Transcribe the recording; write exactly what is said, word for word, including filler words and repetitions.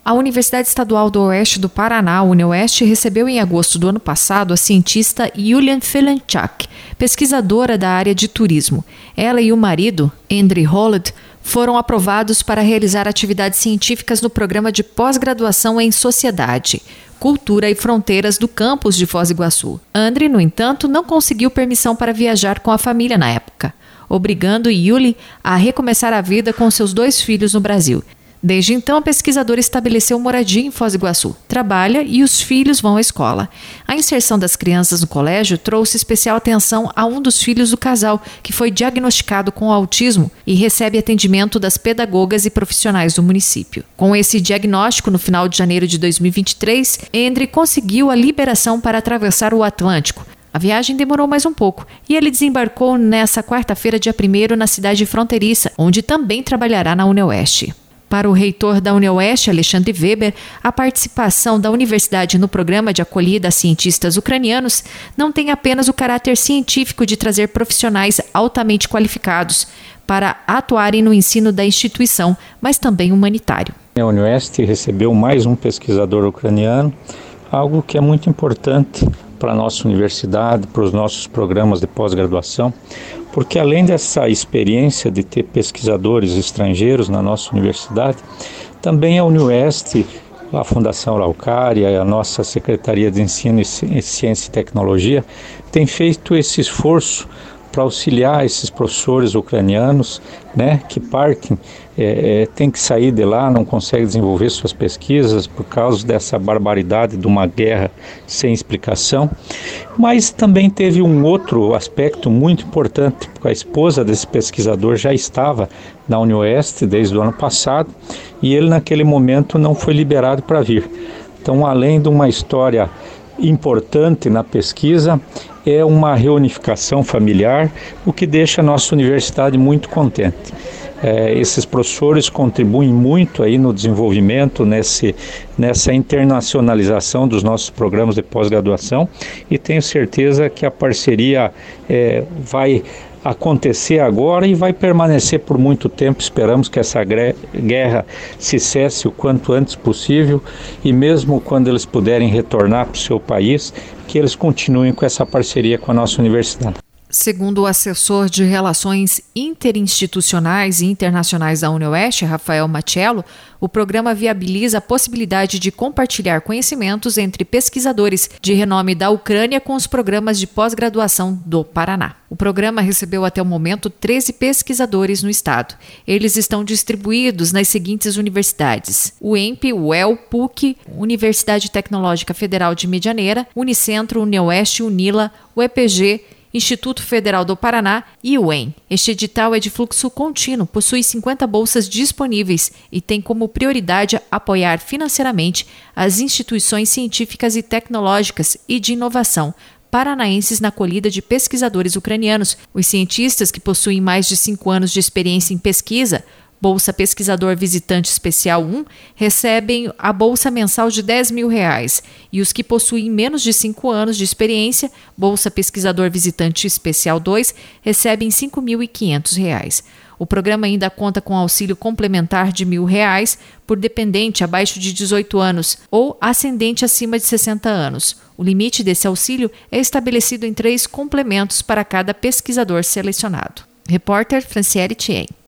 A Universidade Estadual do Oeste do Paraná, UniOeste, recebeu em agosto do ano passado a cientista Julian Felenchak, pesquisadora da área de turismo. Ela e o marido, Andrew Holland, foram aprovados para realizar atividades científicas no programa de pós-graduação em Sociedade, Cultura e Fronteiras do campus de Foz do Iguaçu. André, no entanto, não conseguiu permissão para viajar com a família na época, obrigando Yuli a recomeçar a vida com seus dois filhos no Brasil. Desde então, a pesquisadora estabeleceu moradia em Foz do Iguaçu, trabalha e os filhos vão à escola. A inserção das crianças no colégio trouxe especial atenção a um dos filhos do casal, que foi diagnosticado com autismo e recebe atendimento das pedagogas e profissionais do município. Com esse diagnóstico, no final de janeiro de dois mil e vinte e três, André conseguiu a liberação para atravessar o Atlântico. A viagem demorou mais um pouco e ele desembarcou nessa quarta-feira, dia primeiro, na cidade fronteiriça, onde também trabalhará na UniOeste. Para o reitor da UniOeste, Alexandre Weber, a participação da universidade no programa de acolhida a cientistas ucranianos não tem apenas o caráter científico de trazer profissionais altamente qualificados para atuarem no ensino da instituição, mas também humanitário. A UniOeste recebeu mais um pesquisador ucraniano, algo que é muito importante para a nossa universidade, para os nossos programas de pós-graduação, porque além dessa experiência de ter pesquisadores estrangeiros na nossa universidade, também a UniOeste, a Fundação Araucária, a nossa Secretaria de Ensino, Ciência e Tecnologia, tem feito esse esforço para auxiliar esses professores ucranianos, né, que partem, é, é, tem que sair de lá, não conseguem desenvolver suas pesquisas por causa dessa barbaridade de uma guerra sem explicação. Mas também teve um outro aspecto muito importante, porque a esposa desse pesquisador já estava na UniOeste desde o ano passado e ele naquele momento não foi liberado para vir. Então, além de uma história importante na pesquisa, é uma reunificação familiar, o que deixa a nossa universidade muito contente. É, esses professores contribuem muito aí no desenvolvimento, nesse, nessa internacionalização dos nossos programas de pós-graduação e tenho certeza que a parceria é, vai acontecer agora e vai permanecer por muito tempo. Esperamos que essa guerra se cesse o quanto antes possível e mesmo quando eles puderem retornar para o seu país, que eles continuem com essa parceria com a nossa universidade. Segundo o assessor de Relações Interinstitucionais e Internacionais da UniOeste, Rafael Machello, o programa viabiliza a possibilidade de compartilhar conhecimentos entre pesquisadores de renome da Ucrânia com os programas de pós-graduação do Paraná. O programa recebeu até o momento treze pesquisadores no estado. Eles estão distribuídos nas seguintes universidades: o E M P, o U E L, P U C, Universidade Tecnológica Federal de Medianeira, Unicentro, UniOeste, Unila, U E P G, Instituto Federal do Paraná e o U E M. Este edital é de fluxo contínuo, possui cinquenta bolsas disponíveis e tem como prioridade apoiar financeiramente as instituições científicas e tecnológicas e de inovação paranaenses na acolhida de pesquisadores ucranianos. Os cientistas que possuem mais de cinco anos de experiência em pesquisa, Bolsa Pesquisador Visitante Especial um, recebem a bolsa mensal de dez mil reais e os que possuem menos de cinco anos de experiência, Bolsa Pesquisador Visitante Especial dois, recebem cinco mil e quinhentos reais. O programa ainda conta com auxílio complementar de mil reais por dependente abaixo de dezoito anos ou ascendente acima de sessenta anos. O limite desse auxílio é estabelecido em três complementos para cada pesquisador selecionado. Repórter Franciele Thien.